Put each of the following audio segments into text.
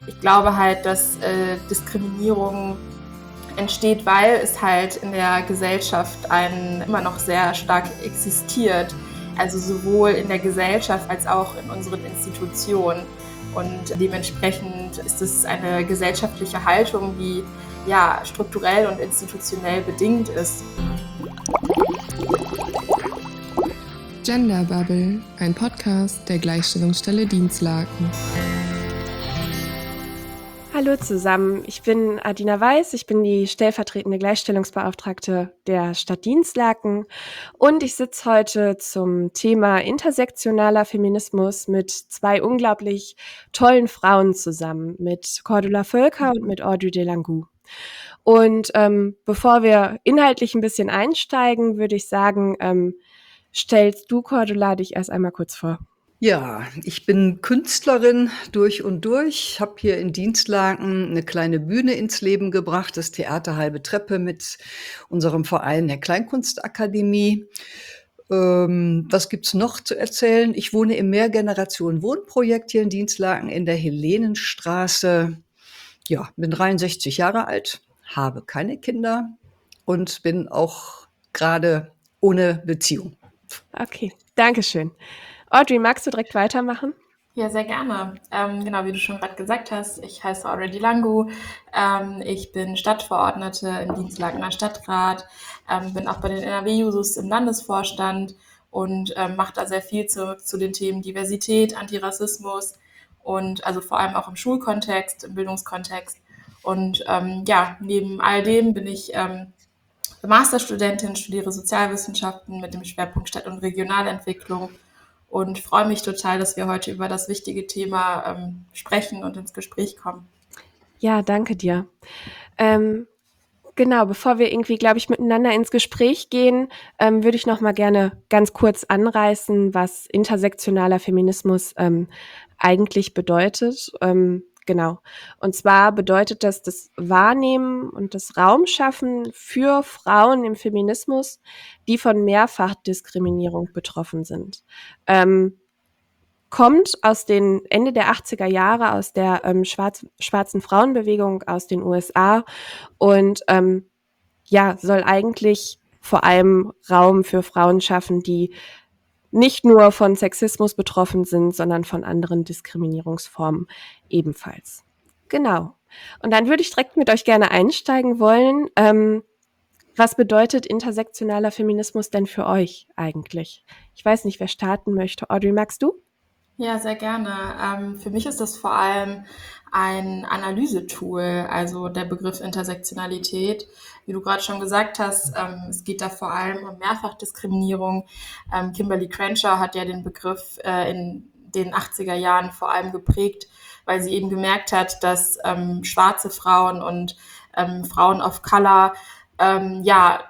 Ich glaube halt, dass Diskriminierung entsteht, weil es halt in der Gesellschaft immer noch sehr stark existiert. Also sowohl in der Gesellschaft als auch in unseren Institutionen. Und dementsprechend ist es eine gesellschaftliche Haltung, die ja strukturell und institutionell bedingt ist. Gender Bubble, ein Podcast der Gleichstellungsstelle Dinslaken. Hallo zusammen, ich bin Adina Weiß, ich bin die stellvertretende Gleichstellungsbeauftragte der Stadt Dinslaken und ich sitze heute zum Thema intersektionaler Feminismus mit zwei unglaublich tollen Frauen zusammen, mit Cordula Völker und mit Audrey Delangou. Und bevor wir inhaltlich ein bisschen einsteigen, würde ich sagen, stellst du, Cordula, dich erst einmal kurz vor. Ja, ich bin Künstlerin durch und durch, habe hier in Dinslaken eine kleine Bühne ins Leben gebracht, das Theater Halbe Treppe mit unserem Verein der Kleinkunstakademie. Was gibt's noch zu erzählen? Ich wohne im Mehrgenerationen-Wohnprojekt hier in Dinslaken in der Helenenstraße. Ja, bin 63 Jahre alt, habe keine Kinder und bin auch gerade ohne Beziehung. Okay, Dankeschön. Audrey, magst du direkt weitermachen? Ja, sehr gerne. Genau, wie du schon gerade gesagt hast, ich heiße Audrey Delangou. Ich bin Stadtverordnete im Dinslakener Stadtrat, bin auch bei den NRW-Jusos im Landesvorstand und mache da sehr viel zu den Themen Diversität, Antirassismus und also vor allem auch im Schulkontext, im Bildungskontext. Und ja, neben all dem bin ich Masterstudentin, studiere Sozialwissenschaften mit dem Schwerpunkt Stadt- und Regionalentwicklung und freue mich total, dass wir heute über das wichtige Thema sprechen und ins Gespräch kommen. Ja, danke dir. Genau, bevor wir irgendwie, glaube ich, miteinander ins Gespräch gehen, würde ich noch mal gerne ganz kurz anreißen, was intersektionaler Feminismus eigentlich bedeutet. Genau. Und zwar bedeutet das Wahrnehmen und das Raumschaffen für Frauen im Feminismus, die von Mehrfachdiskriminierung betroffen sind. Kommt aus den Ende der 80er Jahre, aus der schwarzen Frauenbewegung aus den USA und ja, soll eigentlich vor allem Raum für Frauen schaffen, die nicht nur von Sexismus betroffen sind, sondern von anderen Diskriminierungsformen ebenfalls. Genau. Und dann würde ich direkt mit euch gerne einsteigen wollen. Was bedeutet intersektionaler Feminismus denn für euch eigentlich? Ich weiß nicht, wer starten möchte. Audrey, magst du? Ja, sehr gerne. Für mich ist das vor allem ein Analysetool, also der Begriff Intersektionalität. Wie du gerade schon gesagt hast, es geht da vor allem um Mehrfachdiskriminierung. Kimberly Crenshaw hat ja den Begriff in den 80er Jahren vor allem geprägt, weil sie eben gemerkt hat, dass schwarze Frauen und Frauen of Color ja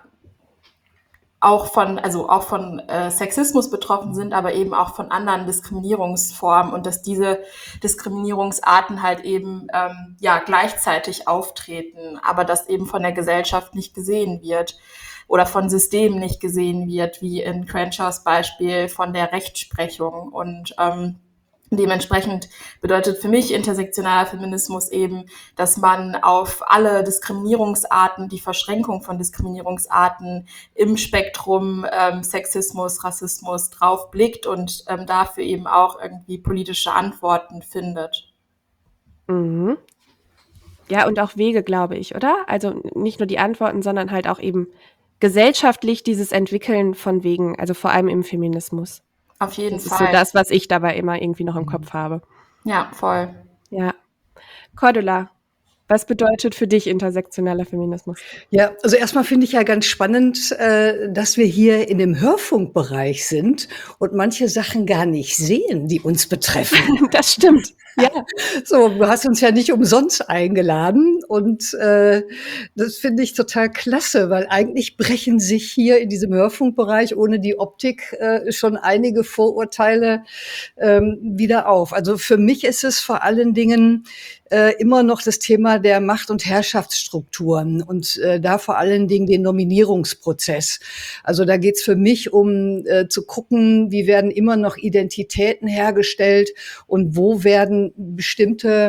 auch von Sexismus betroffen sind, aber eben auch von anderen Diskriminierungsformen und dass diese Diskriminierungsarten halt eben ja gleichzeitig auftreten, aber das eben von der Gesellschaft nicht gesehen wird oder von Systemen nicht gesehen wird, wie in Crenshaws Beispiel von der Rechtsprechung. Und dementsprechend bedeutet für mich intersektionaler Feminismus eben, dass man auf alle Diskriminierungsarten, die Verschränkung von Diskriminierungsarten im Spektrum Sexismus, Rassismus drauf blickt und dafür eben auch irgendwie politische Antworten findet. Mhm. Ja, und auch Wege, glaube ich, oder? Also nicht nur die Antworten, sondern halt auch eben gesellschaftlich dieses Entwickeln von Wegen, also vor allem im Feminismus. Auf jeden Das ist Fall. so das, was ich dabei immer irgendwie noch im Kopf habe. Ja, voll. Ja. Cordula, was bedeutet für dich intersektionaler Feminismus? Ja, also erstmal finde ich ja ganz spannend, dass wir hier in dem Hörfunkbereich sind und manche Sachen gar nicht sehen, die uns betreffen. Das stimmt. Ja. So, du hast uns ja nicht umsonst eingeladen und das finde ich total klasse, weil eigentlich brechen sich hier in diesem Hörfunkbereich ohne die Optik schon einige Vorurteile wieder auf. Also für mich ist es vor allen Dingen immer noch das Thema der Macht- und Herrschaftsstrukturen und da vor allen Dingen den Nominierungsprozess. Also da geht's für mich um zu gucken, wie werden immer noch Identitäten hergestellt und wo werden bestimmte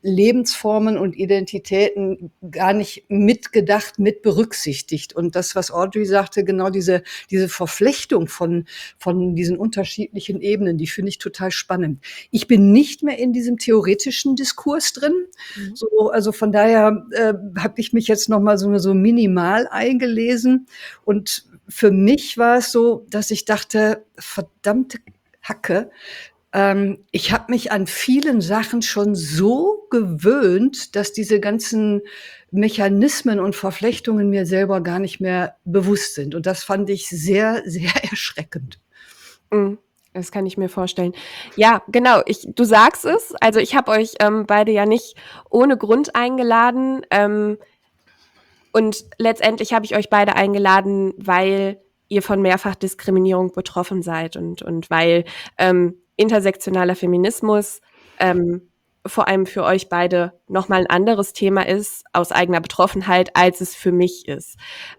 Lebensformen und Identitäten gar nicht mitgedacht, mit berücksichtigt. Und das, was Audrey sagte, genau diese Verflechtung von diesen unterschiedlichen Ebenen, die finde ich total spannend. Ich bin nicht mehr in diesem theoretischen Diskurs drin. So, also von daher habe ich mich jetzt noch mal so minimal eingelesen. Und für mich war es so, dass ich dachte, verdammte Hacke, ich habe mich an vielen Sachen schon so gewöhnt, dass diese ganzen Mechanismen und Verflechtungen mir selber gar nicht mehr bewusst sind. Und das fand ich sehr, sehr erschreckend. Das kann ich mir vorstellen. Ja, genau. Du sagst es. Also ich habe euch beide ja nicht ohne Grund eingeladen. Und letztendlich habe ich euch beide eingeladen, weil ihr von Mehrfachdiskriminierung betroffen seid und weil intersektionaler Feminismus vor allem für euch beide nochmal ein anderes Thema ist, aus eigener Betroffenheit, als es für mich ist.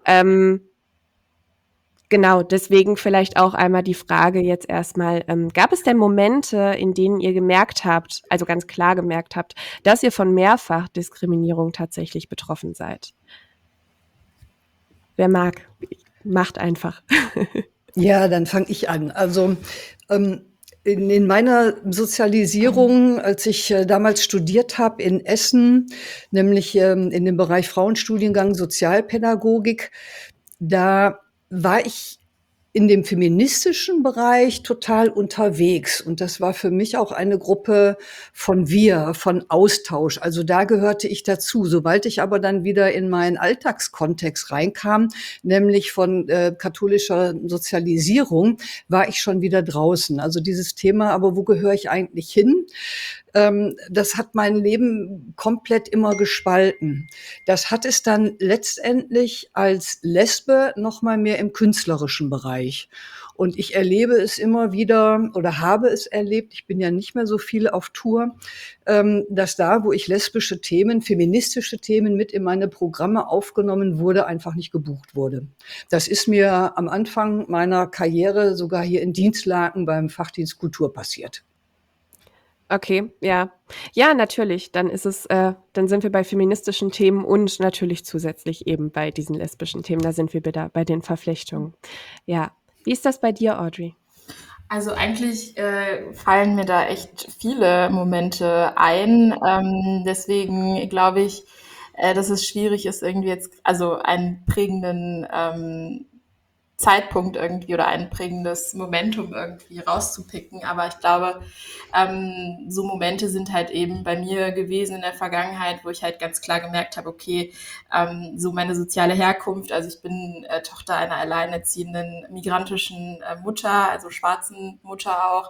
Genau, deswegen vielleicht auch einmal die Frage jetzt erstmal, gab es denn Momente, in denen ihr gemerkt habt, also ganz klar gemerkt habt, dass ihr von Mehrfachdiskriminierung tatsächlich betroffen seid? Wer mag, macht einfach. Ja, dann fange ich an. Also in meiner Sozialisierung, als ich damals studiert habe in Essen, nämlich in dem Bereich Frauenstudiengang Sozialpädagogik, da war ich in dem feministischen Bereich total unterwegs. Und das war für mich auch eine Gruppe von von Austausch. Also da gehörte ich dazu. Sobald ich aber dann wieder in meinen Alltagskontext reinkam, nämlich von katholischer Sozialisierung, war ich schon wieder draußen. Also dieses Thema, aber wo gehöre ich eigentlich hin? Das hat mein Leben komplett immer gespalten. Das hat es dann letztendlich als Lesbe noch mal mehr im künstlerischen Bereich. Und ich erlebe es immer wieder oder habe es erlebt, ich bin ja nicht mehr so viel auf Tour, dass da, wo ich lesbische Themen, feministische Themen mit in meine Programme aufgenommen wurde, einfach nicht gebucht wurde. Das ist mir am Anfang meiner Karriere sogar hier in Dienstlaken beim Fachdienst Kultur passiert. Okay, ja. Ja, natürlich. Dann sind wir bei feministischen Themen und natürlich zusätzlich eben bei diesen lesbischen Themen. Da sind wir wieder bei den Verflechtungen. Ja. Wie ist das bei dir, Audrey? Also eigentlich fallen mir da echt viele Momente ein. Deswegen glaube ich, dass es schwierig ist, irgendwie jetzt also einen prägenden Zeitpunkt irgendwie oder ein prägendes Momentum irgendwie rauszupicken. Aber ich glaube, so Momente sind halt eben bei mir gewesen in der Vergangenheit, wo ich halt ganz klar gemerkt habe, okay, so meine soziale Herkunft, also ich bin Tochter einer alleinerziehenden migrantischen Mutter, also schwarzen Mutter auch.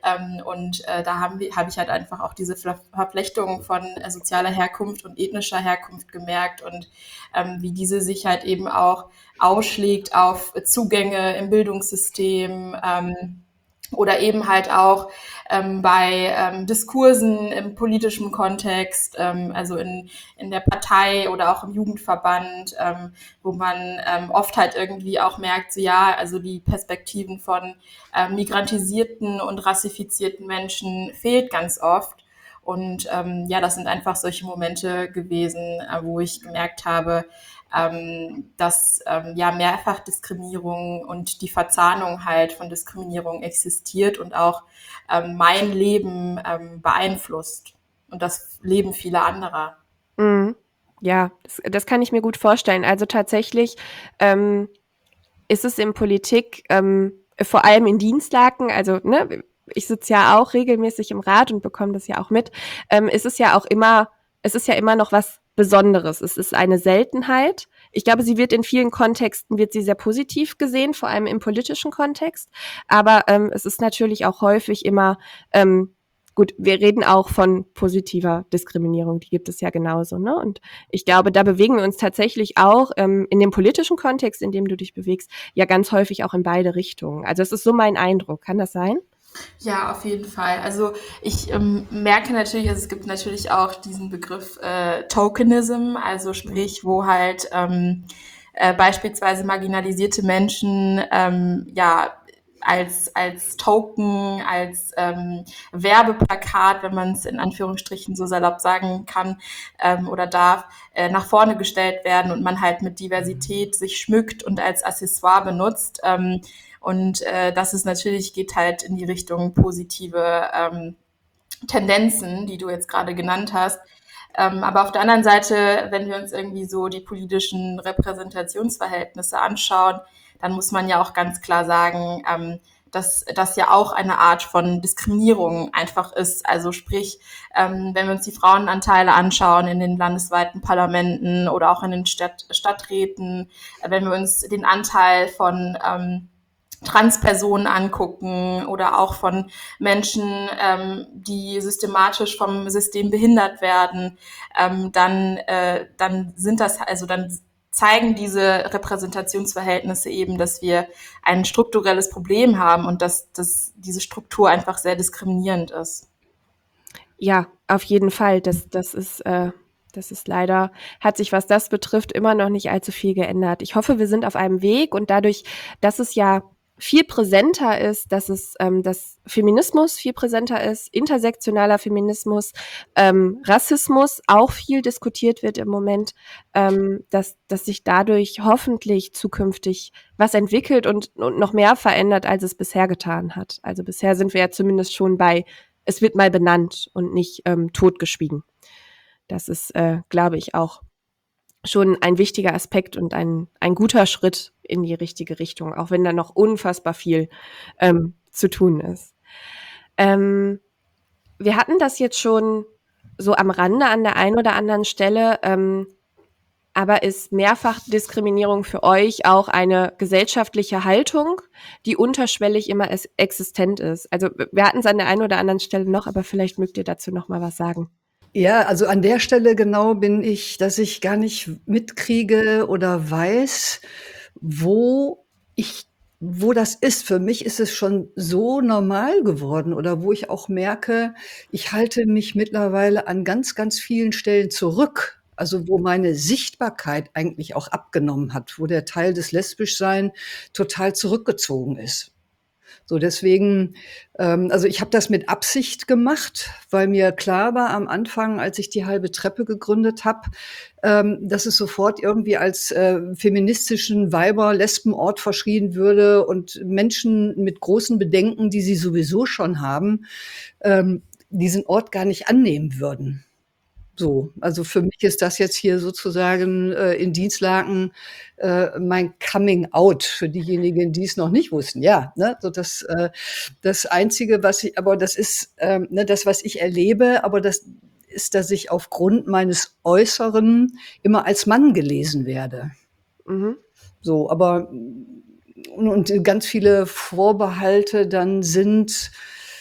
Da hab ich halt einfach auch diese Verflechtung von sozialer Herkunft und ethnischer Herkunft gemerkt und wie diese sich halt eben auch ausschlägt auf Zugänge im Bildungssystem oder eben halt auch bei Diskursen im politischen Kontext, also in der Partei oder auch im Jugendverband, wo man oft halt irgendwie auch merkt, so ja, also die Perspektiven von migrantisierten und rassifizierten Menschen fehlt ganz oft. Und ja, das sind einfach solche Momente gewesen, wo ich gemerkt habe, dass ja Mehrfachdiskriminierung und die Verzahnung halt von Diskriminierung existiert und auch mein Leben beeinflusst und das Leben vieler anderer. Ja, das kann ich mir gut vorstellen. Also tatsächlich ist es in Politik, vor allem in Dienstlaken, also ne, ich sitze ja auch regelmäßig im Rat und bekomme das ja auch mit, es ist ja immer noch was Besonderes. Es ist eine Seltenheit. Ich glaube, sie wird in vielen Kontexten sehr positiv gesehen, vor allem im politischen Kontext. Aber es ist natürlich auch häufig immer, gut, wir reden auch von positiver Diskriminierung, die gibt es ja genauso, ne? Und ich glaube, da bewegen wir uns tatsächlich auch in dem politischen Kontext, in dem du dich bewegst, ja ganz häufig auch in beide Richtungen. Also es ist so mein Eindruck. Kann das sein? Ja, auf jeden Fall. Also ich merke natürlich, also es gibt natürlich auch diesen Begriff Tokenism, also sprich, wo halt beispielsweise marginalisierte Menschen ja als Token, als Werbeplakat, wenn man es in Anführungsstrichen so salopp sagen kann oder darf, nach vorne gestellt werden und man halt mit Diversität sich schmückt und als Accessoire benutzt. Und das ist natürlich, geht halt in die Richtung positive Tendenzen, die du jetzt gerade genannt hast. Aber auf der anderen Seite, wenn wir uns irgendwie so die politischen Repräsentationsverhältnisse anschauen, dann muss man ja auch ganz klar sagen, dass das ja auch eine Art von Diskriminierung einfach ist. Also sprich, wenn wir uns die Frauenanteile anschauen in den landesweiten Parlamenten oder auch in den Stadträten, wenn wir uns den Anteil von Transpersonen angucken oder auch von Menschen, die systematisch vom System behindert werden, dann sind das, also dann zeigen diese Repräsentationsverhältnisse eben, dass wir ein strukturelles Problem haben und dass diese Struktur einfach sehr diskriminierend ist. Ja, auf jeden Fall. Das ist leider, hat sich, was das betrifft, immer noch nicht allzu viel geändert. Ich hoffe, wir sind auf einem Weg und dadurch, dass es ja viel präsenter ist, dass Feminismus viel präsenter ist, intersektionaler Feminismus, Rassismus auch viel diskutiert wird im Moment, dass sich dadurch hoffentlich zukünftig was entwickelt und noch mehr verändert, als es bisher getan hat. Also bisher sind wir ja zumindest schon bei, es wird mal benannt und nicht totgeschwiegen. Das ist, glaube ich, auch schon ein wichtiger Aspekt und ein guter Schritt in die richtige Richtung, auch wenn da noch unfassbar viel zu tun ist. Wir hatten das jetzt schon so am Rande an der einen oder anderen Stelle, aber ist Mehrfachdiskriminierung für euch auch eine gesellschaftliche Haltung, die unterschwellig immer existent ist? Also wir hatten es an der einen oder anderen Stelle noch, aber vielleicht mögt ihr dazu noch mal was sagen. Ja, also an der Stelle genau bin ich, dass ich gar nicht mitkriege oder weiß, wo das ist. Für mich ist es schon so normal geworden oder wo ich auch merke, ich halte mich mittlerweile an ganz, ganz vielen Stellen zurück. Also wo meine Sichtbarkeit eigentlich auch abgenommen hat, wo der Teil des Lesbischsein total zurückgezogen ist. So deswegen, also ich habe das mit Absicht gemacht, weil mir klar war am Anfang, als ich die halbe Treppe gegründet habe, dass es sofort irgendwie als feministischen Weiber-Lesbenort verschrien würde und Menschen mit großen Bedenken, die sie sowieso schon haben, diesen Ort gar nicht annehmen würden. So, also für mich ist das jetzt hier sozusagen in Dinslaken mein Coming Out für diejenigen, die es noch nicht wussten. Ja, ne, so das Einzige, aber das ist ne, das, was ich erlebe, aber das ist, dass ich aufgrund meines Äußeren immer als Mann gelesen werde. Mhm. So, aber und ganz viele Vorbehalte dann sind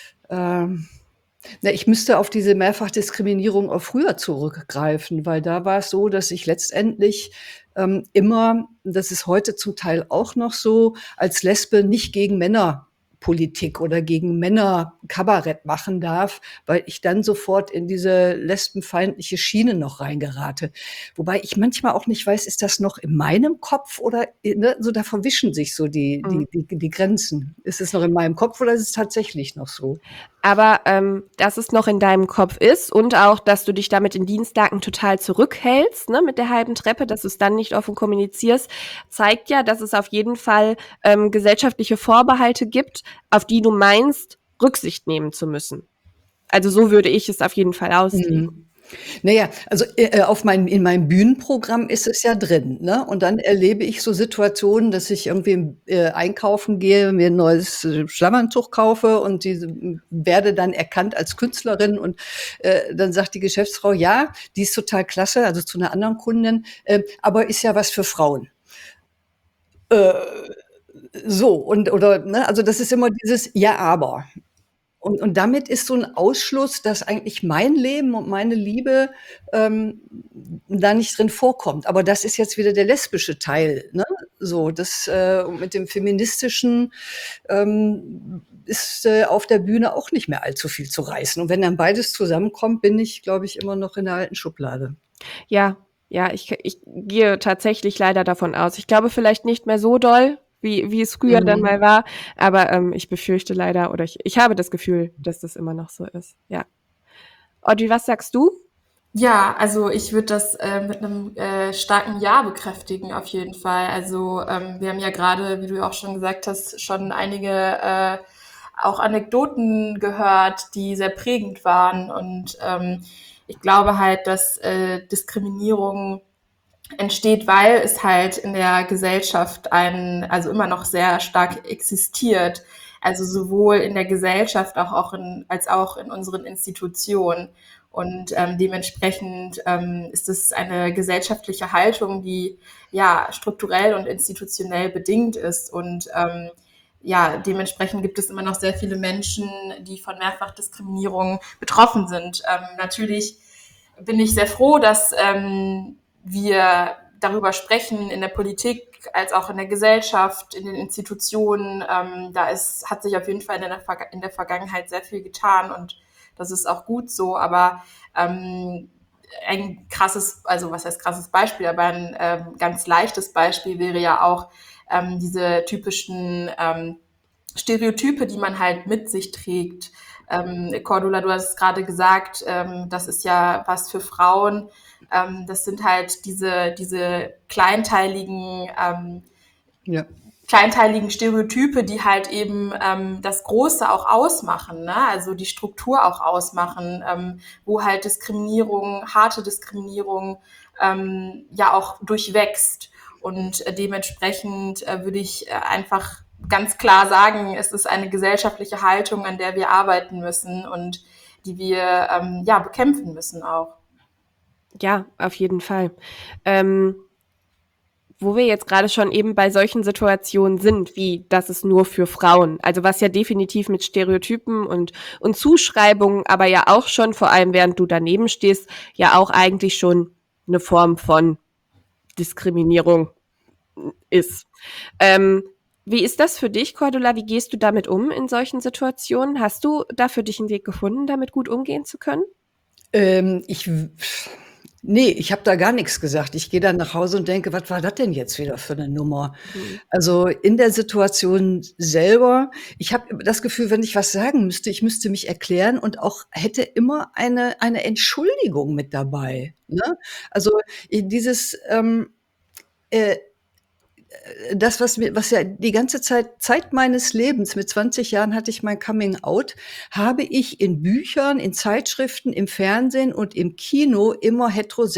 ich müsste auf diese Mehrfachdiskriminierung auch früher zurückgreifen, weil da war es so, dass ich letztendlich immer, das ist heute zum Teil auch noch so, als Lesbe nicht gegen Männerpolitik oder gegen Männerkabarett machen darf, weil ich dann sofort in diese lesbenfeindliche Schiene noch reingerate. Wobei ich manchmal auch nicht weiß, ist das noch in meinem Kopf oder ne, so da verwischen sich so die Grenzen. Ist es noch in meinem Kopf oder ist es tatsächlich noch so? Aber dass es noch in deinem Kopf ist und auch, dass du dich damit in Dienstlaken total zurückhältst, ne, mit der halben Treppe, dass du es dann nicht offen kommunizierst, zeigt ja, dass es auf jeden Fall gesellschaftliche Vorbehalte gibt, auf die du meinst, Rücksicht nehmen zu müssen. Also so würde ich es auf jeden Fall auslegen. Mhm. Naja, also in meinem Bühnenprogramm ist es ja drin, ne? Und dann erlebe ich so Situationen, dass ich irgendwie einkaufen gehe, mir ein neues Schlafanzug kaufe und werde dann erkannt als Künstlerin und dann sagt die Geschäftsfrau, ja, die ist total klasse, also zu einer anderen Kundin, aber ist ja was für Frauen. So, oder, ne, also das ist immer dieses Ja, aber. Und damit ist so ein Ausschluss, dass eigentlich mein Leben und meine Liebe da nicht drin vorkommt. Aber das ist jetzt wieder der lesbische Teil, ne? So, das mit dem Feministischen ist auf der Bühne auch nicht mehr allzu viel zu reißen. Und wenn dann beides zusammenkommt, bin ich, glaube ich, immer noch in der alten Schublade. Ja, ich gehe tatsächlich leider davon aus. Ich glaube vielleicht nicht mehr so doll wie es früher dann mal war. Aber ich befürchte leider, oder ich habe das Gefühl, dass das immer noch so ist. Ja. Audrey, was sagst du? Ja, also ich würde das mit einem starken Ja bekräftigen, auf jeden Fall. Also wir haben ja gerade, wie du ja auch schon gesagt hast, schon einige auch Anekdoten gehört, die sehr prägend waren. Und ich glaube halt, dass Diskriminierung entsteht, weil es halt in der Gesellschaft also immer noch sehr stark existiert. Also sowohl in der Gesellschaft als auch in unseren Institutionen. Und dementsprechend ist es eine gesellschaftliche Haltung, die ja strukturell und institutionell bedingt ist. Und ja, dementsprechend gibt es immer noch sehr viele Menschen, die von Mehrfachdiskriminierung betroffen sind. Natürlich bin ich sehr froh, dass wir darüber sprechen in der Politik als auch in der Gesellschaft, in den Institutionen. Hat sich auf jeden Fall in der Vergangenheit sehr viel getan und das ist auch gut so. Aber ein krasses, also was heißt krasses Beispiel, aber ein ganz leichtes Beispiel wäre ja auch diese typischen Stereotype, die man halt mit sich trägt. Cordula, du hast es gerade gesagt, das ist ja was für Frauen. Das sind halt diese Ja. kleinteiligen Stereotype, die halt eben das Große auch ausmachen, ne? Also die Struktur auch ausmachen, wo halt harte Diskriminierung ja auch durchwächst. Und dementsprechend würde ich einfach ganz klar sagen, es ist eine gesellschaftliche Haltung, an der wir arbeiten müssen und die wir ja bekämpfen müssen auch. Ja, auf jeden Fall. Wo wir jetzt gerade schon eben bei solchen Situationen sind, wie das ist nur für Frauen, also was ja definitiv mit Stereotypen und Zuschreibungen, aber ja auch schon, vor allem während du daneben stehst, ja auch eigentlich schon eine Form von Diskriminierung ist. Wie ist das für dich, Cordula? Wie gehst du damit um in solchen Situationen? Hast du da für dich einen Weg gefunden, damit gut umgehen zu können? Ich habe da gar nichts gesagt. Ich gehe dann nach Hause und denke: „Was war das denn jetzt wieder für 'ne Nummer?“ Also, in der Situation selber ich habe das Gefühl, wenn ich was sagen müsste, ich müsste mich erklären und auch hätte immer eine Entschuldigung mit dabei, ne? Also, dieses, äh das, was ja die ganze Zeit meines Lebens, mit 20 Jahren hatte ich mein Coming Out, habe ich in Büchern, in Zeitschriften, im Fernsehen und im Kino immer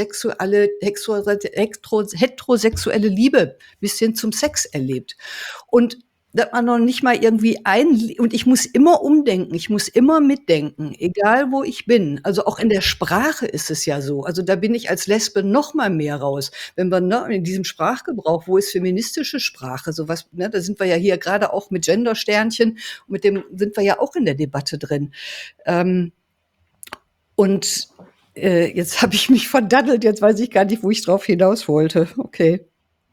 heterosexuelle Liebe bis hin zum Sex erlebt. Und da hat man noch nicht mal irgendwie und ich muss immer umdenken, ich muss immer mitdenken, egal wo ich bin. Also, auch in der Sprache ist es ja so. Also, da bin ich als Lesbe noch mal mehr raus. Wenn wir, ne, in diesem Sprachgebrauch, wo ist feministische Sprache, so was, ne, da sind wir ja hier grade auch mit Gendersternchen, mit dem sind wir ja auch in der Debatte drin. Und jetzt habe ich mich verdaddelt, jetzt weiß ich gar nicht, wo ich drauf hinaus wollte. Okay.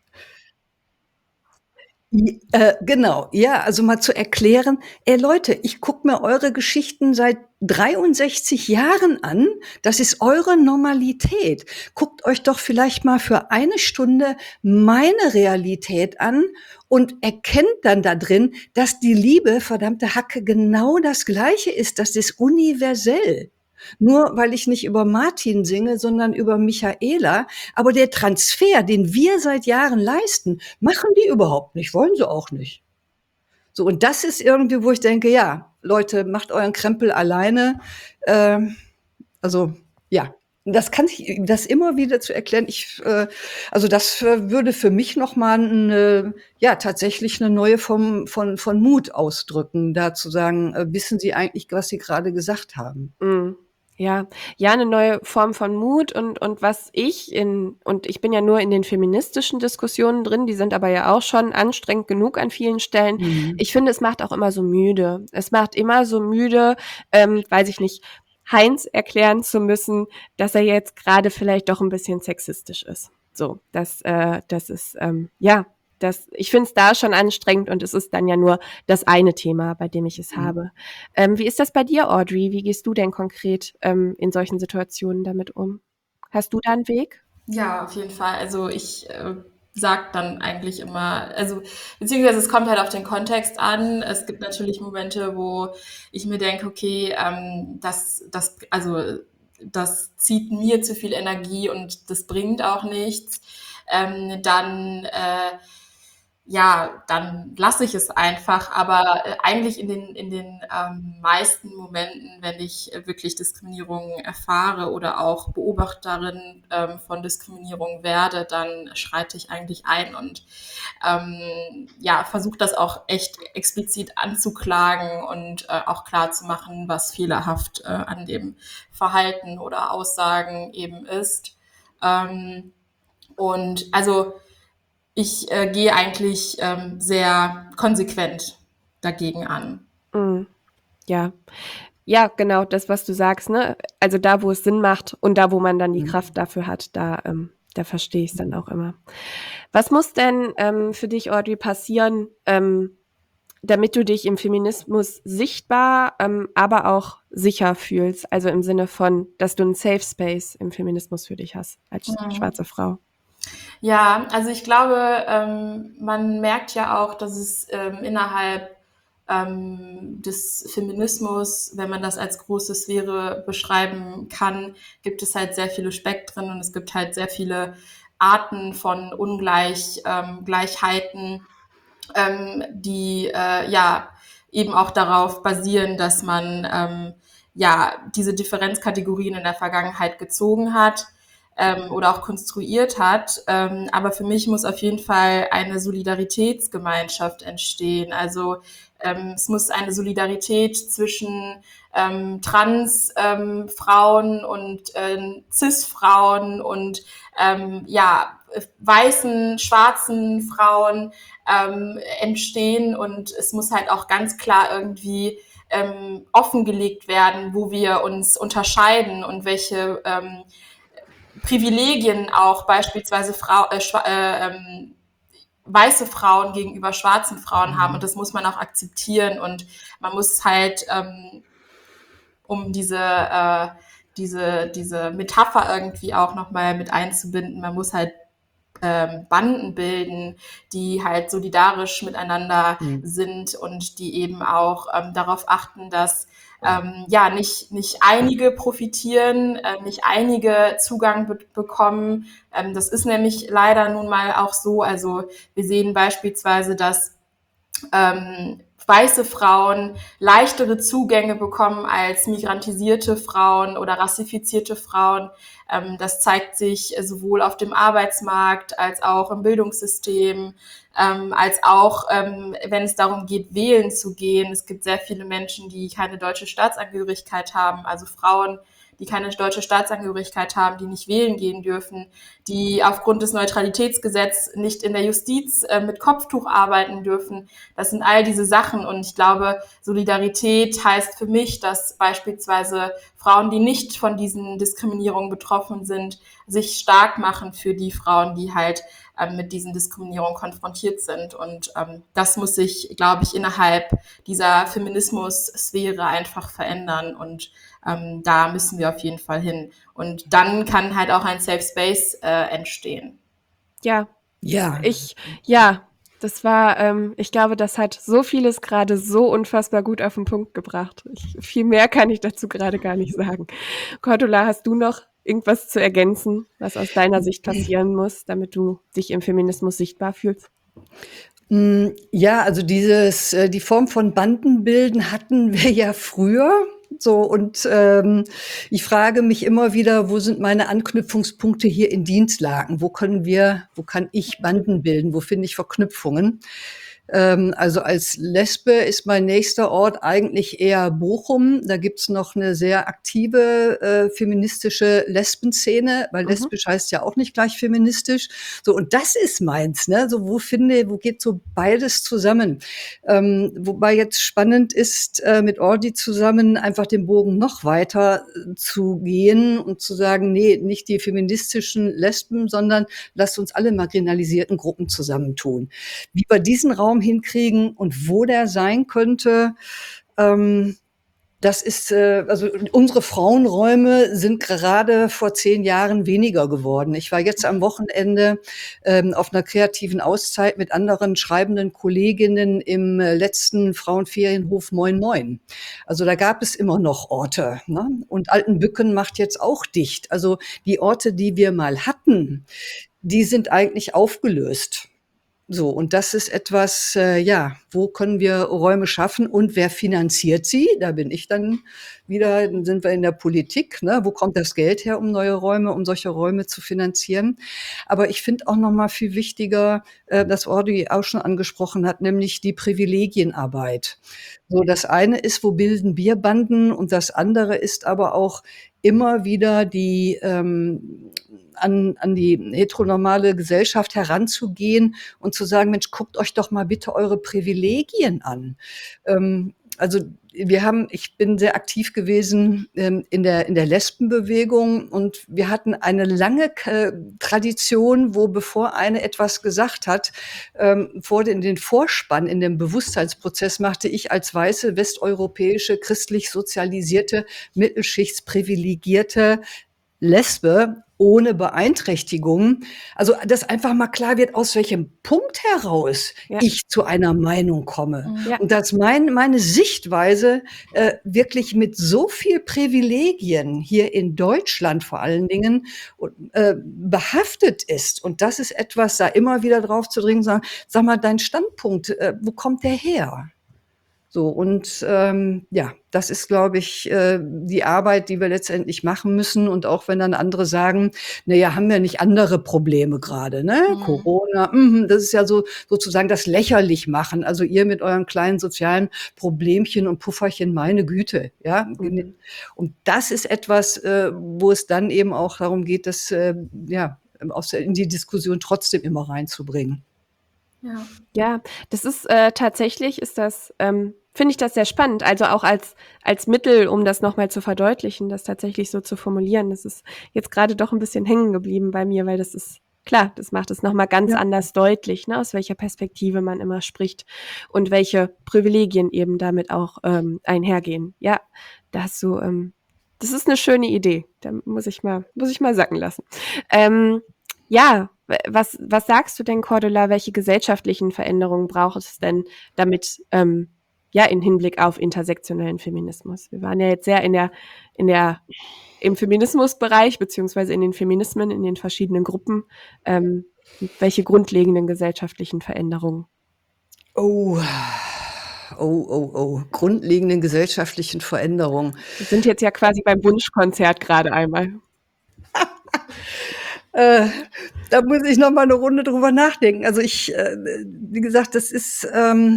Genau, ja, also mal zu erklären: Leute, ich gucke mir eure Geschichten seit 63 Jahren an. Das ist eure Normalität. Guckt euch doch vielleicht mal für eine Stunde meine Realität an und erkennt dann da drin, dass die Liebe, verdammte Hacke, genau das Gleiche ist. Das ist universell. Nur weil ich nicht über Martin singe, sondern über Michaela. Aber der Transfer, den wir seit Jahren leisten, machen die überhaupt nicht, wollen sie auch nicht. So, und das ist irgendwie, wo ich denke, ja, Leute, macht euren Krempel alleine. Also, ja. Das kann ich, das immer wieder zu erklären. Also das würde für mich noch mal tatsächlich eine neue Form von Mut ausdrücken, da zu sagen, wissen Sie eigentlich, was Sie gerade gesagt haben? Mhm. Ja, ja, eine neue Form von Mut und ich bin ja nur in den feministischen Diskussionen drin, die sind aber ja auch schon anstrengend genug an vielen Stellen. Mhm. Ich finde, es macht auch immer so müde. Es macht immer so müde, weiß ich nicht, Heinz erklären zu müssen, dass er jetzt gerade vielleicht doch ein bisschen sexistisch ist. So, das ist, ich finde es da schon anstrengend und es ist dann ja nur das eine Thema, bei dem ich es habe. Wie ist das bei dir, Audrey? Wie gehst du denn konkret in solchen Situationen damit um? Hast du da einen Weg? Ja, auf jeden Fall. Also sagt dann eigentlich immer, also beziehungsweise es kommt halt auf den Kontext an. Es gibt natürlich Momente, wo ich mir denke, okay, das zieht mir zu viel Energie und das bringt auch nichts. Dann lasse ich es einfach. Aber eigentlich in den meisten Momenten, wenn ich wirklich Diskriminierung erfahre oder auch Beobachterin von Diskriminierung werde, dann schreite ich eigentlich ein und versuche das auch echt explizit anzuklagen und auch klar zu machen, was fehlerhaft an dem Verhalten oder Aussagen eben ist. Und also ich gehe eigentlich sehr konsequent dagegen an. Ja. Ja, genau, das, was du sagst, ne? Also da, wo es Sinn macht und da, wo man dann die Kraft dafür hat, da verstehe ich es dann auch immer. Was muss denn für dich, Audrey, passieren, damit du dich im Feminismus sichtbar, aber auch sicher fühlst? Also im Sinne von, dass du einen Safe Space im Feminismus für dich hast, als schwarze Frau. Ja, also ich glaube, man merkt ja auch, dass es innerhalb des Feminismus, wenn man das als große Sphäre beschreiben kann, gibt es halt sehr viele Spektren und es gibt halt sehr viele Arten von Ungleichheiten, die eben auch darauf basieren, dass man diese Differenzkategorien in der Vergangenheit gezogen hat oder auch konstruiert hat. Aber für mich muss auf jeden Fall eine Solidaritätsgemeinschaft entstehen. Also es muss eine Solidarität zwischen Trans-Frauen und Cis-Frauen und weißen, schwarzen Frauen entstehen und es muss halt auch ganz klar irgendwie offengelegt werden, wo wir uns unterscheiden und welche Privilegien auch beispielsweise weiße Frauen gegenüber schwarzen Frauen haben und das muss man auch akzeptieren und man muss halt um diese Metapher irgendwie auch nochmal mit einzubinden, man muss halt Banden bilden, die halt solidarisch miteinander sind und die eben auch darauf achten, dass nicht einige profitieren, nicht einige Zugang bekommen. Das ist nämlich leider nun mal auch so. Also wir sehen beispielsweise, dass weiße Frauen leichtere Zugänge bekommen als migrantisierte Frauen oder rassifizierte Frauen. Das zeigt sich sowohl auf dem Arbeitsmarkt als auch im Bildungssystem, als auch, wenn es darum geht, wählen zu gehen. Es gibt sehr viele Menschen, die keine deutsche Staatsangehörigkeit haben, also Frauen, die keine deutsche Staatsangehörigkeit haben, die nicht wählen gehen dürfen, die aufgrund des Neutralitätsgesetzes nicht in der Justiz mit Kopftuch arbeiten dürfen. Das sind all diese Sachen und ich glaube, Solidarität heißt für mich, dass beispielsweise Frauen, die nicht von diesen Diskriminierungen betroffen sind, sich stark machen für die Frauen, die halt mit diesen Diskriminierungen konfrontiert sind. Und das muss sich, glaube ich, innerhalb dieser Feminismus-Sphäre einfach verändern. Und da müssen wir auf jeden Fall hin. Und dann kann halt auch ein Safe Space entstehen. Ja. Ja. Das war, ich glaube, das hat so vieles gerade so unfassbar gut auf den Punkt gebracht. Viel mehr kann ich dazu gerade gar nicht sagen. Cordula, hast du noch irgendwas zu ergänzen, was aus deiner Sicht passieren muss, damit du dich im Feminismus sichtbar fühlst? Ja, also die Form von Bandenbilden hatten wir ja früher. So, und ich frage mich immer wieder, wo sind meine Anknüpfungspunkte hier in Dienstlaken? Wo kann ich Banden bilden? Wo finde ich Verknüpfungen? Also als Lesbe ist mein nächster Ort eigentlich eher Bochum. Da gibt's noch eine sehr aktive feministische Lesbenszene, weil lesbisch heißt ja auch nicht gleich feministisch. So, und das ist meins, ne? So, wo geht so beides zusammen? Wobei jetzt spannend ist, mit Ordi zusammen einfach den Bogen noch weiter zu gehen und zu sagen, nee, nicht die feministischen Lesben, sondern lasst uns alle marginalisierten Gruppen zusammentun. Wie wir diesen Raum hinkriegen und wo der sein könnte, da das ist, also unsere Frauenräume sind gerade vor 10 Jahren weniger geworden. Ich war jetzt am Wochenende auf einer kreativen Auszeit mit anderen schreibenden Kolleginnen im letzten Frauenferienhof Moin Moin. Also da gab es immer noch Orte, ne? Und Altenbücken macht jetzt auch dicht. Also die Orte, die wir mal hatten, die sind eigentlich aufgelöst. So, und das ist etwas, ja, wo können wir Räume schaffen und wer finanziert sie? Da bin ich dann wieder, dann sind wir in der Politik, ne? Wo kommt das Geld her, um neue Räume, um solche Räume zu finanzieren? Aber ich finde auch noch mal viel wichtiger, das Audrey auch schon angesprochen hat, nämlich die Privilegienarbeit. So, das eine ist, wo bilden Bierbanden und das andere ist aber auch immer wieder die an die heteronormale Gesellschaft heranzugehen und zu sagen, Mensch, guckt euch doch mal bitte eure Privilegien an. Also ich bin sehr aktiv gewesen in der Lesbenbewegung und wir hatten eine lange Tradition, wo bevor eine etwas gesagt hat, in den Vorspann, in dem Bewusstseinsprozess machte ich als weiße, westeuropäische, christlich sozialisierte, mittelschichtsprivilegierte Lesbe ohne Beeinträchtigung. Also, dass einfach mal klar wird, aus welchem Punkt heraus ich zu einer Meinung komme. Ja. Und dass meine Sichtweise wirklich mit so viel Privilegien hier in Deutschland vor allen Dingen behaftet ist. Und das ist etwas, da immer wieder drauf zu dringen, sagen, sag mal, dein Standpunkt, wo kommt der her? So, und ja, das ist, glaube ich, die Arbeit, die wir letztendlich machen müssen. Und auch wenn dann andere sagen, na ja, haben wir nicht andere Probleme gerade, ne? Corona, das ist ja so sozusagen das lächerlich machen. Also ihr mit euren kleinen sozialen Problemchen und Pufferchen, meine Güte, ja. Und das ist etwas, wo es dann eben auch darum geht, das ja in die Diskussion trotzdem immer reinzubringen. Ja, das ist tatsächlich finde ich das sehr spannend. Also auch als Mittel, um das nochmal zu verdeutlichen, das tatsächlich so zu formulieren. Das ist jetzt gerade doch ein bisschen hängen geblieben bei mir, weil das ist klar, das macht es nochmal ganz anders deutlich, ne, aus welcher Perspektive man immer spricht und welche Privilegien eben damit auch einhergehen. Ja, da hast du, das ist eine schöne Idee. Da muss ich mal sacken lassen. Ja, was sagst du denn, Cordula, welche gesellschaftlichen Veränderungen braucht es denn, damit in Hinblick auf intersektionellen Feminismus? Wir waren ja jetzt sehr im Feminismusbereich beziehungsweise in den Feminismen, in den verschiedenen Gruppen. Welche grundlegenden gesellschaftlichen Veränderungen? Oh, grundlegenden gesellschaftlichen Veränderungen. Wir sind jetzt ja quasi beim Wunschkonzert gerade einmal. Da muss ich noch mal eine Runde drüber nachdenken. Also wie gesagt, das ist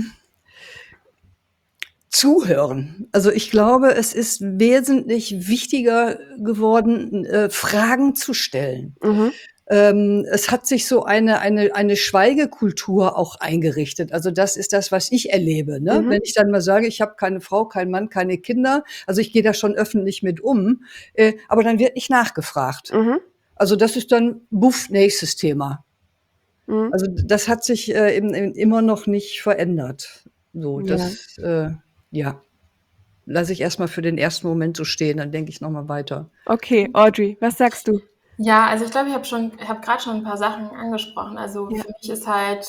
Zuhören. Also ich glaube, es ist wesentlich wichtiger geworden, Fragen zu stellen. Es hat sich so eine Schweigekultur auch eingerichtet. Also das ist das, was ich erlebe. Ne? Wenn ich dann mal sage, ich habe keine Frau, keinen Mann, keine Kinder, also ich gehe da schon öffentlich mit um, aber dann wird nicht nachgefragt. Also das ist dann, nächstes Thema. Also das hat sich immer noch nicht verändert. So, das, lasse ich erstmal für den ersten Moment so stehen, dann denke ich nochmal weiter. Okay, Audrey, was sagst du? Ja, also ich glaube, ich habe gerade schon ein paar Sachen angesprochen. Also für mich ist halt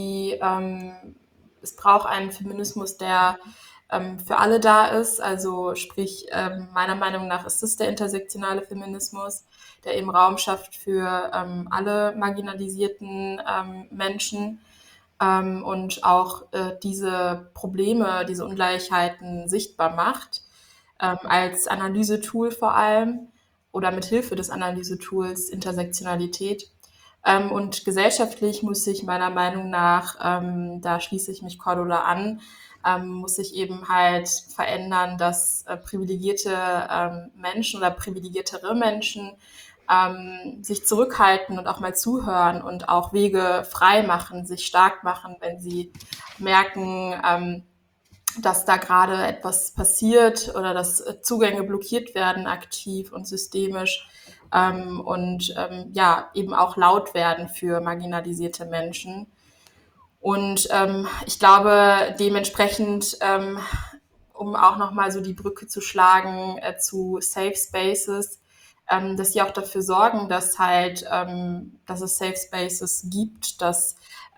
es braucht einen Feminismus, der für alle da ist. Also sprich, meiner Meinung nach ist es der intersektionale Feminismus, der eben Raum schafft für alle marginalisierten Menschen und auch diese Probleme, diese Ungleichheiten sichtbar macht, als Analysetool vor allem oder mit Hilfe des Analysetools Intersektionalität. Und gesellschaftlich muss sich meiner Meinung nach, da schließe ich mich Cordula an, muss sich eben halt verändern, dass privilegierte Menschen oder privilegiertere Menschen sich zurückhalten und auch mal zuhören und auch Wege frei machen, sich stark machen, wenn sie merken, dass da gerade etwas passiert oder dass Zugänge blockiert werden, aktiv und systemisch und eben auch laut werden für marginalisierte Menschen. Und ich glaube, dementsprechend um auch nochmal so die Brücke zu schlagen zu Safe Spaces, dass sie auch dafür sorgen, dass dass es Safe Spaces gibt, dass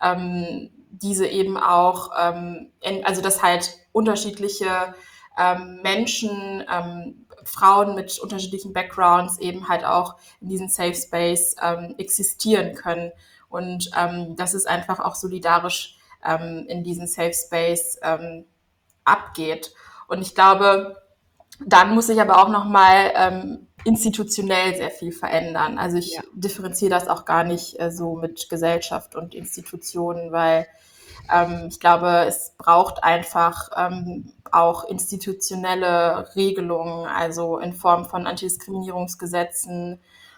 diese eben auch, also dass halt unterschiedliche Menschen, Frauen mit unterschiedlichen Backgrounds eben halt auch in diesem Safe Space existieren können und dass es einfach auch solidarisch in diesen Safe Space abgeht. Und ich glaube, dann muss sich aber auch nochmal institutionell sehr viel verändern. Also ich differenziere das auch gar nicht so mit Gesellschaft und Institutionen, weil ich glaube, es braucht einfach auch institutionelle Regelungen, also in Form von Antidiskriminierungsgesetzen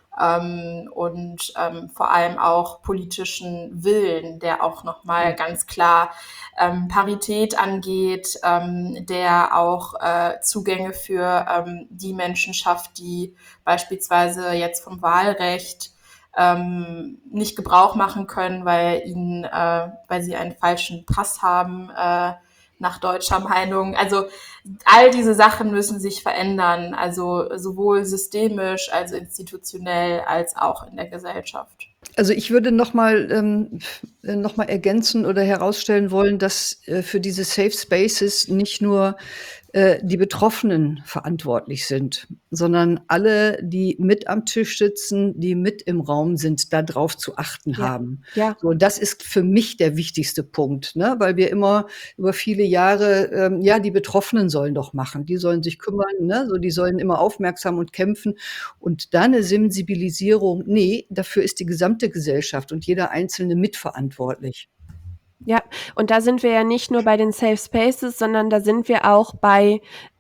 und vor allem auch politischen Willen, der auch nochmal ganz klar Parität angeht, der auch Zugänge für die Menschen schafft, die beispielsweise jetzt vom Wahlrecht nicht Gebrauch machen können, weil sie einen falschen Pass haben, nach deutscher Meinung. Also all diese Sachen müssen sich verändern, also sowohl systemisch, also institutionell, als auch in der Gesellschaft. Also ich würde noch mal ergänzen oder herausstellen wollen, dass für diese Safe Spaces nicht nur die Betroffenen verantwortlich sind, sondern alle, die mit am Tisch sitzen, die mit im Raum sind, da drauf zu achten haben. Ja. So, das ist für mich der wichtigste Punkt, ne? Weil wir immer über viele Jahre, ja, die Betroffenen sollen doch machen, die sollen sich kümmern, ne? So, die sollen immer aufmerksam und kämpfen. Und da eine Sensibilisierung, nee, dafür ist die gesamte Gesellschaft und jeder Einzelne mitverantwortlich. Ja, und da sind wir ja nicht nur bei den Safe Spaces, sondern da sind wir auch bei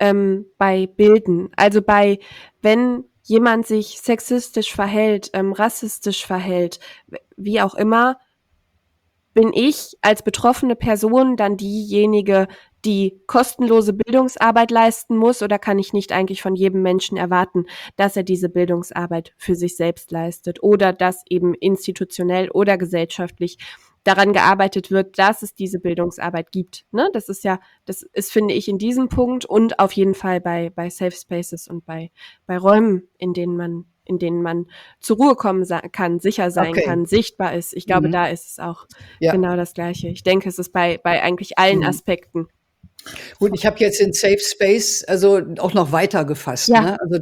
Bilden. Also wenn jemand sich sexistisch verhält, rassistisch verhält, wie auch immer, bin ich als betroffene Person dann diejenige, die kostenlose Bildungsarbeit leisten muss, oder kann ich nicht eigentlich von jedem Menschen erwarten, dass er diese Bildungsarbeit für sich selbst leistet oder dass eben institutionell oder gesellschaftlich daran gearbeitet wird, dass es diese Bildungsarbeit gibt. Ne? Das ist, finde ich, in diesem Punkt und auf jeden Fall bei Safe Spaces und bei Räumen, in denen man zur Ruhe kommen kann, sicher sein kann, sichtbar ist. Ich glaube, da ist es auch genau das Gleiche. Ich denke, es ist bei eigentlich allen Aspekten. Gut, ich habe jetzt den Safe Space also auch noch weiter gefasst. Ne? Also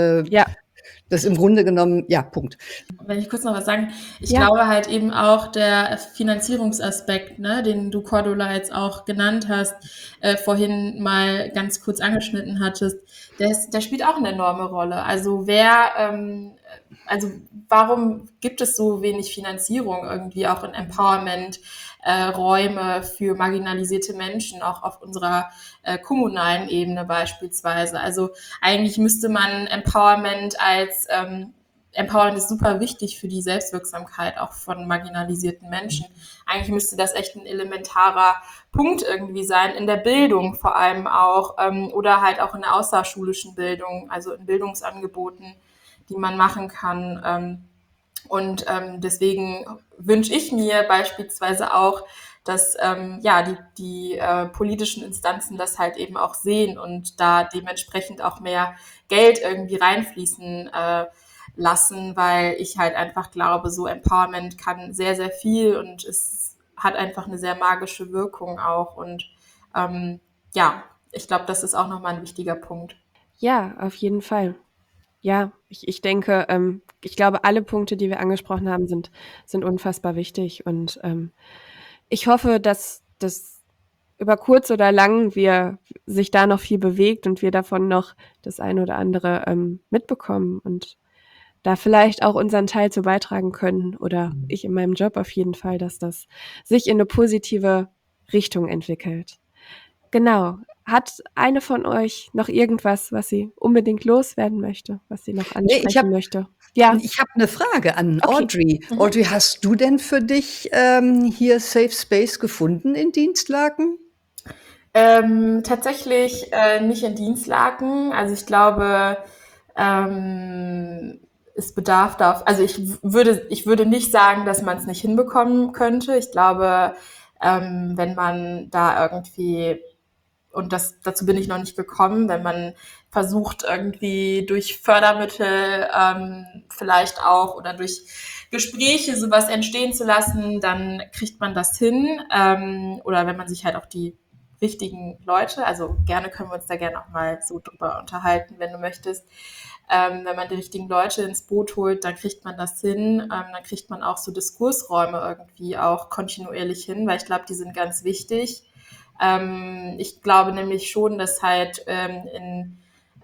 das im Grunde genommen, Punkt. Wenn ich kurz noch was sagen, ich glaube halt eben auch der Finanzierungsaspekt, ne, den du, Cordula, jetzt auch genannt hast, vorhin mal ganz kurz angeschnitten hattest, der spielt auch eine enorme Rolle. Also warum gibt es so wenig Finanzierung irgendwie auch in Empowerment Räume für marginalisierte Menschen, auch auf unserer kommunalen Ebene beispielsweise. Also eigentlich müsste man Empowerment Empowerment ist super wichtig für die Selbstwirksamkeit auch von marginalisierten Menschen. Eigentlich müsste das echt ein elementarer Punkt irgendwie sein, in der Bildung vor allem auch oder halt auch in der außerschulischen Bildung, also in Bildungsangeboten, die man machen kann. Und deswegen wünsche ich mir beispielsweise auch, dass die politischen Instanzen das halt eben auch sehen und da dementsprechend auch mehr Geld irgendwie reinfließen lassen, weil ich halt einfach glaube, so Empowerment kann sehr, sehr viel und es hat einfach eine sehr magische Wirkung auch. Und ich glaube, das ist auch nochmal ein wichtiger Punkt. Ja, auf jeden Fall. Ja, ich denke, ich glaube, alle Punkte, die wir angesprochen haben, sind unfassbar wichtig. Und ich hoffe, dass über kurz oder lang sich da noch viel bewegt und wir davon noch das eine oder andere mitbekommen und da vielleicht auch unseren Teil zu beitragen können. Oder ich in meinem Job auf jeden Fall, dass das sich in eine positive Richtung entwickelt. Genau. Hat eine von euch noch irgendwas, was sie unbedingt loswerden möchte, was sie noch ansprechen möchte? Ja. Ich habe eine Frage an Audrey. Audrey, hast du denn für dich hier Safe Space gefunden in Dienstlaken? Tatsächlich nicht in Dienstlaken. Also ich glaube, es bedarf also ich würde nicht sagen, dass man es nicht hinbekommen könnte. Ich glaube, wenn man da irgendwie und dazu bin ich noch nicht gekommen, wenn man versucht, irgendwie durch Fördermittel vielleicht auch oder durch Gespräche sowas entstehen zu lassen, dann kriegt man das hin. Oder wenn man sich halt auch die richtigen Leute, also gerne können wir uns da gerne auch mal so drüber unterhalten, wenn du möchtest. Wenn man die richtigen Leute ins Boot holt, dann kriegt man das hin. Dann kriegt man auch so Diskursräume irgendwie auch kontinuierlich hin, weil ich glaube, die sind ganz wichtig. Ich glaube nämlich schon, dass halt in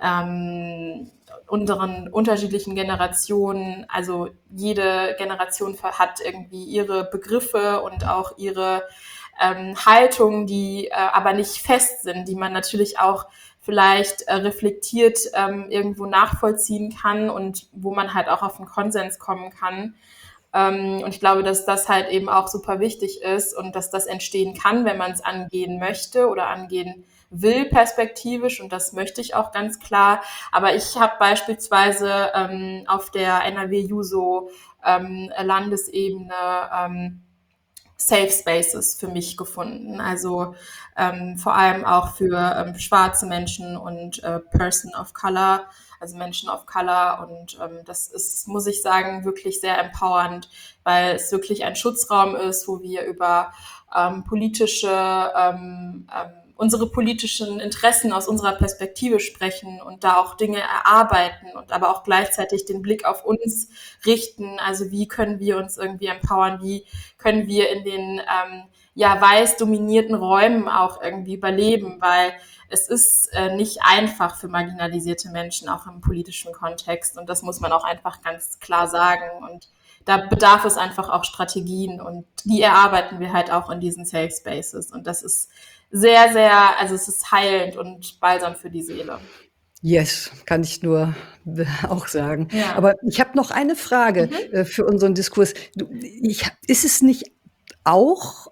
unseren unterschiedlichen Generationen, also jede Generation hat irgendwie ihre Begriffe und auch ihre Haltungen, die aber nicht fest sind, die man natürlich auch vielleicht reflektiert irgendwo nachvollziehen kann und wo man halt auch auf einen Konsens kommen kann. Und ich glaube, dass das halt eben auch super wichtig ist und dass das entstehen kann, wenn man es angehen möchte oder angehen will perspektivisch, und das möchte ich auch ganz klar. Aber ich habe beispielsweise auf der NRW-Juso Landesebene Safe Spaces für mich gefunden. Also vor allem auch für schwarze Menschen und Person of Color, also Menschen of Color. Und das ist, muss ich sagen, wirklich sehr empowernd, weil es wirklich ein Schutzraum ist, wo wir über unsere politischen Interessen aus unserer Perspektive sprechen und da auch Dinge erarbeiten und aber auch gleichzeitig den Blick auf uns richten. Also wie können wir uns irgendwie empowern? Wie können wir in den weiß dominierten Räumen auch irgendwie überleben? Weil es ist nicht einfach für marginalisierte Menschen, auch im politischen Kontext. Und das muss man auch einfach ganz klar sagen. Und da bedarf es einfach auch Strategien, und die erarbeiten wir halt auch in diesen Safe Spaces. Und das ist sehr, sehr, also es ist heilend und balsam für die Seele. Yes, kann ich nur auch sagen. Ja. Aber ich habe noch eine Frage für unseren Diskurs. Ist es nicht auch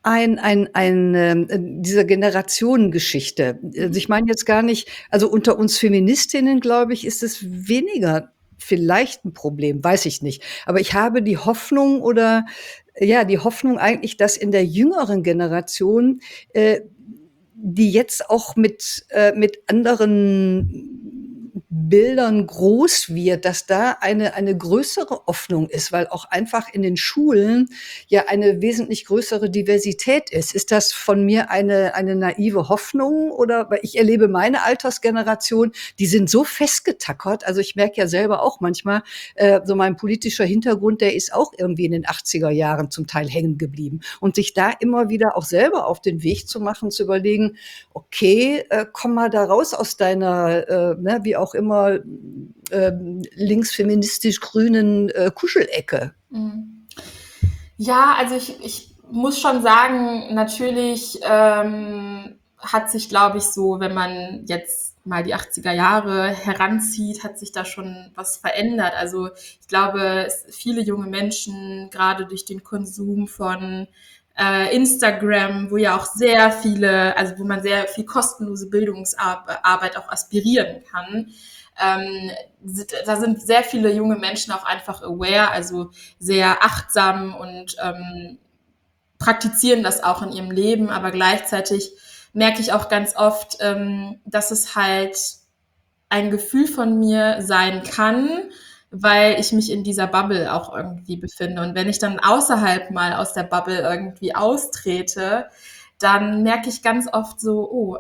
diese Generationengeschichte? Also ich meine jetzt gar nicht, also unter uns Feministinnen, glaube ich, ist es weniger vielleicht ein Problem, weiß ich nicht. Aber ich habe die Hoffnung eigentlich, dass in der jüngeren Generation, die jetzt auch mit anderen Bildern groß wird, dass da eine größere Öffnung ist, weil auch einfach in den Schulen ja eine wesentlich größere Diversität ist. Ist das von mir eine naive Hoffnung, oder? Weil ich erlebe meine Altersgeneration, die sind so festgetackert. Also ich merke ja selber auch manchmal, so mein politischer Hintergrund, der ist auch irgendwie in den 80er Jahren zum Teil hängen geblieben. Und sich da immer wieder auch selber auf den Weg zu machen, zu überlegen, okay, komm mal da raus aus deiner, wie auch immer, linksfeministisch-grünen Kuschelecke. Ja, also ich muss schon sagen, natürlich hat sich, glaube ich, so, wenn man jetzt mal die 80er Jahre heranzieht, hat sich da schon was verändert. Also ich glaube, viele junge Menschen, gerade durch den Konsum von Instagram, wo ja auch sehr viele, also wo man sehr viel kostenlose Bildungsarbeit auch aspirieren kann, da sind sehr viele junge Menschen auch einfach aware, also sehr achtsam und praktizieren das auch in ihrem Leben, aber gleichzeitig merke ich auch ganz oft, dass es halt ein Gefühl von mir sein kann, weil ich mich in dieser Bubble auch irgendwie befinde. Und wenn ich dann außerhalb mal aus der Bubble irgendwie austrete, dann merke ich ganz oft so,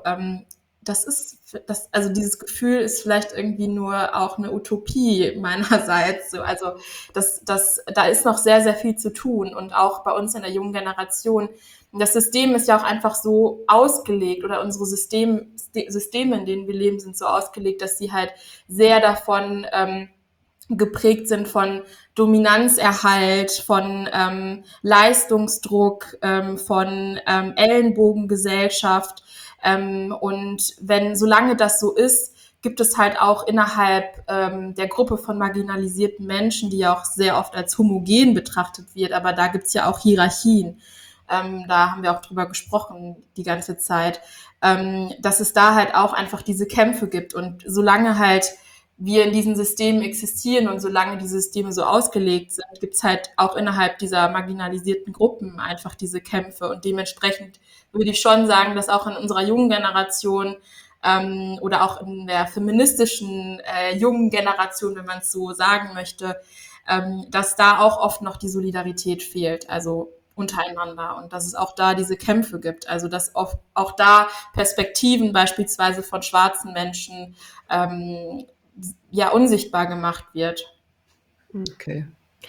also dieses Gefühl ist vielleicht irgendwie nur auch eine Utopie meinerseits. So, also da ist noch sehr, sehr viel zu tun. Und auch bei uns in der jungen Generation, das System ist ja auch einfach so ausgelegt, oder unsere Systeme, in denen wir leben, sind so ausgelegt, dass sie halt sehr davon geprägt sind von Dominanzerhalt, von Leistungsdruck, von Ellenbogengesellschaft. Und solange das so ist, gibt es halt auch innerhalb der Gruppe von marginalisierten Menschen, die ja auch sehr oft als homogen betrachtet wird, aber da gibt's ja auch Hierarchien. Da haben wir auch drüber gesprochen die ganze Zeit, dass es da halt auch einfach diese Kämpfe gibt. Und solange halt wir in diesen Systemen existieren und solange die Systeme so ausgelegt sind, gibt es halt auch innerhalb dieser marginalisierten Gruppen einfach diese Kämpfe. Und dementsprechend würde ich schon sagen, dass auch in unserer jungen Generation oder auch in der feministischen jungen Generation, wenn man es so sagen möchte, dass da auch oft noch die Solidarität fehlt, also untereinander, und dass es auch da diese Kämpfe gibt, also dass auch da Perspektiven beispielsweise von schwarzen Menschen unsichtbar gemacht wird. Okay.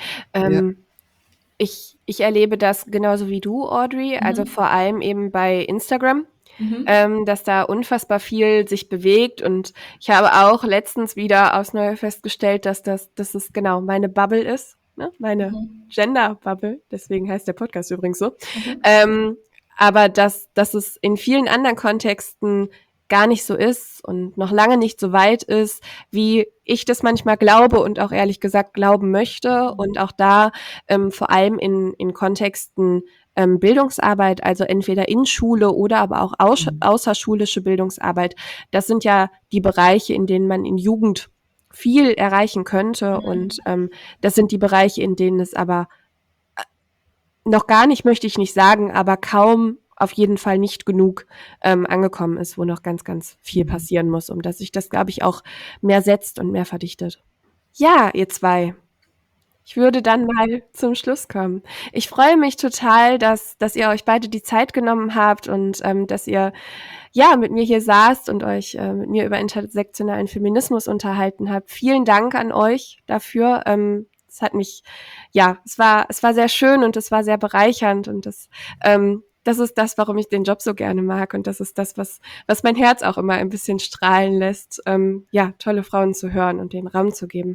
Ich erlebe das genauso wie du, Audrey, also vor allem eben bei Instagram, dass da unfassbar viel sich bewegt, und ich habe auch letztens wieder aufs Neue festgestellt, dass es genau meine Bubble ist, ne? Meine Gender-Bubble, deswegen heißt der Podcast übrigens so, aber dass es in vielen anderen Kontexten gar nicht so ist und noch lange nicht so weit ist, wie ich das manchmal glaube und auch ehrlich gesagt glauben möchte, und auch da vor allem in Kontexten Bildungsarbeit, also entweder in Schule oder aber auch außerschulische Bildungsarbeit, das sind ja die Bereiche, in denen man in Jugend viel erreichen könnte, und das sind die Bereiche, in denen es aber noch gar nicht, möchte ich nicht sagen, aber kaum, auf jeden Fall nicht genug angekommen ist, wo noch ganz, ganz viel passieren muss, um dass sich das, glaube ich, auch mehr setzt und mehr verdichtet. Ja, ihr zwei. Ich würde dann mal zum Schluss kommen. Ich freue mich total, dass ihr euch beide die Zeit genommen habt und dass ihr mit mir hier saßt und euch mit mir über intersektionalen Feminismus unterhalten habt. Vielen Dank an euch dafür. Es hat mich, es war sehr schön und es war sehr bereichernd, und das ist das, warum ich den Job so gerne mag, und das ist das, was mein Herz auch immer ein bisschen strahlen lässt, tolle Frauen zu hören und den Raum zu geben.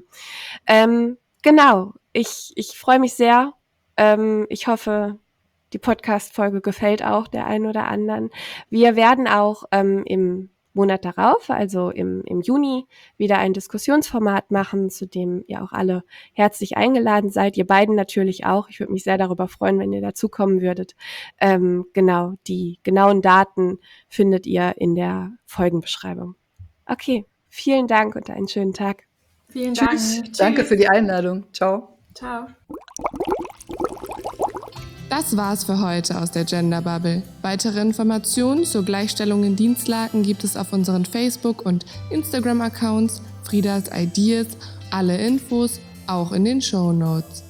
Genau, ich freue mich sehr. Ich hoffe, die Podcast-Folge gefällt auch der einen oder anderen. Wir werden auch im Monat darauf, also im Juni, wieder ein Diskussionsformat machen, zu dem ihr auch alle herzlich eingeladen seid. Ihr beiden natürlich auch. Ich würde mich sehr darüber freuen, wenn ihr dazukommen würdet. Genau, die genauen Daten findet ihr in der Folgenbeschreibung. Okay, vielen Dank und einen schönen Tag. Vielen Dank. Tschüss. Danke für die Einladung. Ciao. Ciao. Das war's für heute aus der Gender Bubble. Weitere Informationen zur Gleichstellung in Dienstlaken gibt es auf unseren Facebook- und Instagram-Accounts Friedas Ideas. Alle Infos auch in den Shownotes.